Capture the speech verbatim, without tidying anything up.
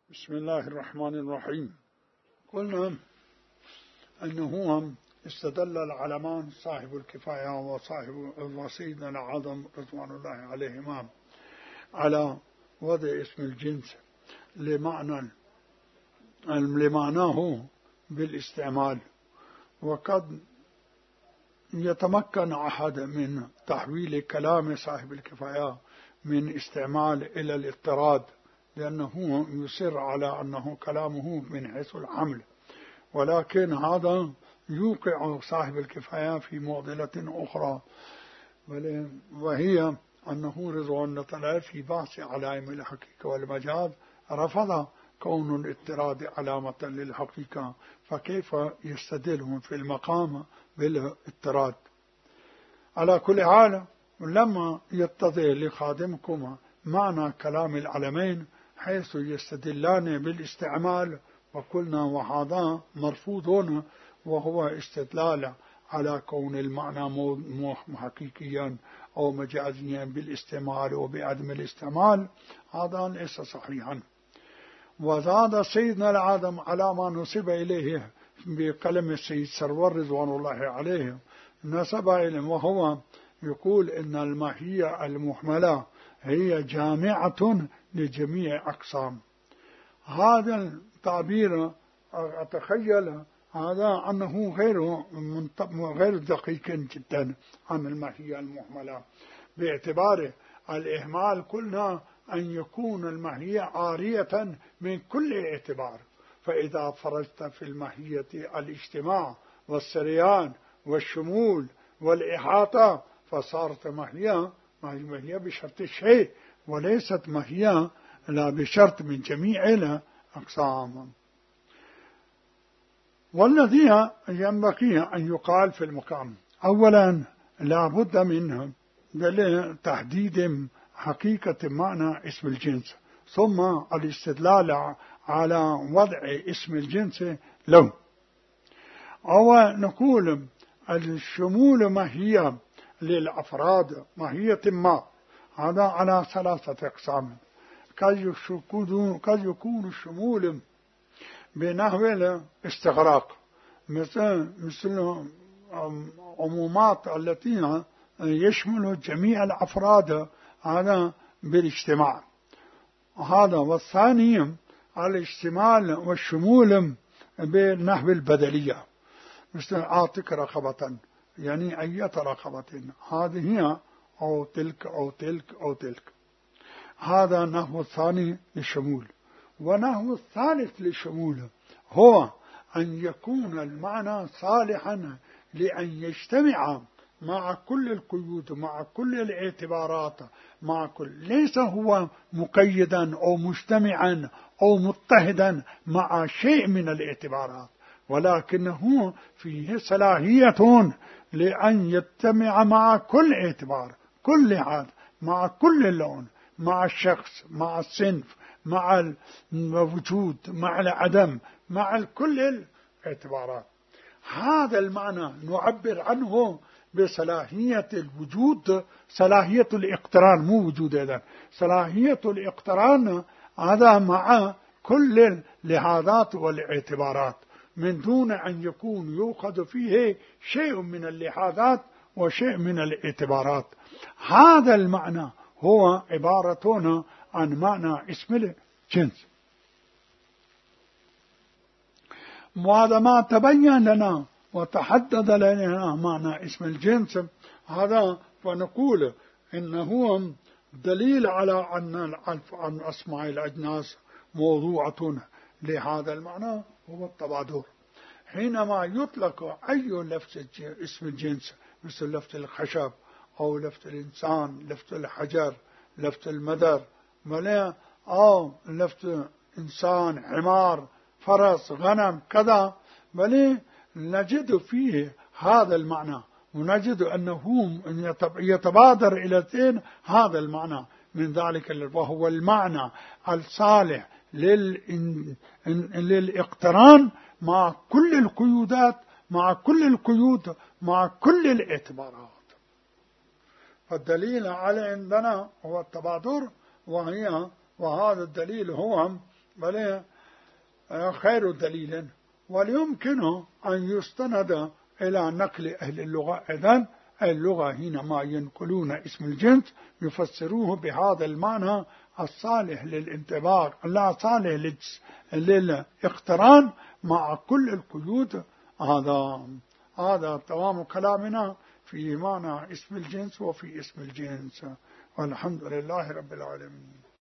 بسم الله الرحمن الرحيم. قلنا أنه استدل العلمان صاحب الكفاية وصاحب وسيدنا العظم رضوان الله عليهما على وضع اسم الجنس لمعنى لمعناه بالاستعمال، وقد يتمكن أحد من تحويل كلام صاحب الكفاية من استعمال إلى الاضطراد، لأنه يصر على أنه كلامه من حيث الحمل، ولكن هذا يوقع صاحب الكفاية في معضلة أخرى، وهي أنه رضوان الله في بحث علائم الحقيقة والمجاز رفض كون الاضطراد علامة للحقيقة، فكيف يستدلهم في المقام بالاضطراد؟ على كل حال، لما يتضح لخادمكم معنى كلام العلمين حيث يستدلان بالاستعمال، وقلنا وهذا مرفوض، وهو استدلال على كون المعنى حقيقيا أو مجازيا بالاستعمال وبعدم الاستعمال، هذا ليس صحيحا. وزاد سيدنا العظم على ما نسب إليه بكلمة السيد سرور رضوان الله عليه، نسب إليه وهو يقول إن الماهية المحملة هي جامعة لجميع أقسام. هذا التعبير أتخيل هذا أنه غير غير دقيق جدا عن الماهية المحملة، باعتبار الإهمال قلنا أن يكون الماهية عارية من كل اعتبار، فإذا فرجت في الماهية الاجتماع والسريان والشمول والإحاطة فصارت ماهية ماهية بشرط الشيء، وليست ماهية لا بشرط من جميع الأقسام. والذي ينبغي أن يقال في المقام: أولا لا بد من تحديد حقيقة معنى اسم الجنس، ثم الاستدلال على وضع اسم الجنس له. أو نقول الشمول ماهية للأفراد ماهية ما، هذا على ثلاثة أقسام. قد يكون الشمول بنحو الاستغراق، مثل مثل عمومات التي يشمل جميع الأفراد هذا بالاجتماع هذا. والثاني الاشتمال والشمول بنحو البدلية، مثل أعطيك رقبة، يعني أية رقبة، هذه هي أو تلك أو تلك أو تلك. هذا نحو الثاني للشمول. ونحو الثالث للشمول هو أن يكون المعنى صالحا لأن يجتمع مع كل القيود، مع كل الاعتبارات، مع كل، ليس هو مقيدا أو مجتمعا أو مضطهدا مع شيء من الاعتبارات، ولكنه فيه صلاحية لأن يجتمع مع كل اعتبار، كل هذا، مع كل اللون، مع الشخص، مع الصنف، مع الوجود، مع العدم، مع كل الاعتبارات. هذا المعنى نعبر عنه بصلاحية الوجود، صلاحية الاقتران، مو وجود هذا، صلاحية الاقتران هذا مع كل اللحاظات والاعتبارات، من دون أن يكون يؤخذ فيه شيء من اللحاظات وشيء من الاعتبارات. هذا المعنى هو عبارة عن معنى اسم الجنس. وهذا ما تبين لنا وتحدد لنا معنى اسم الجنس هذا، فنقول إنه دليل على أن أسماء الأجناس موضوعة لهذا المعنى هو التبادر. حينما يطلق أي لفظ اسم الجنس مثل لفظ الخشب أو لفظ الإنسان، لفظ الحجر، لفظ المدر، أو لفظ إنسان، حمار، فرس، غنم، كذا، بل نجد فيه هذا المعنى، ونجد أنه يتبادر إلى الذهن هذا المعنى من ذلك، وهو المعنى الصالح للاقتران مع كل القيودات، مع كل القيود، مع كل الاعتبارات. فالدليل على عندنا هو التبادر، وهي وهذا الدليل هو بل خير دليل. ويمكن أن يستند إلى نقل أهل اللغة إذن اللغة حينما ينقلون اسم الجنس يفسروه بهذا المعنى الصالح للانطباق، لا صالح للاقتران مع كل القيود. هذا هذا تمام كلامنا في معنى اسم الجنس وفي اسم الجنس، والحمد لله رب العالمين.